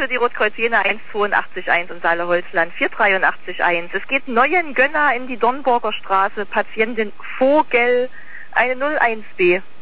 die Rotkreuz Jena 182.1 und Saale-Holzland 483.1. Es geht neuen Gönner in die Dornburger Straße, Patientin Vogel, eine 01B.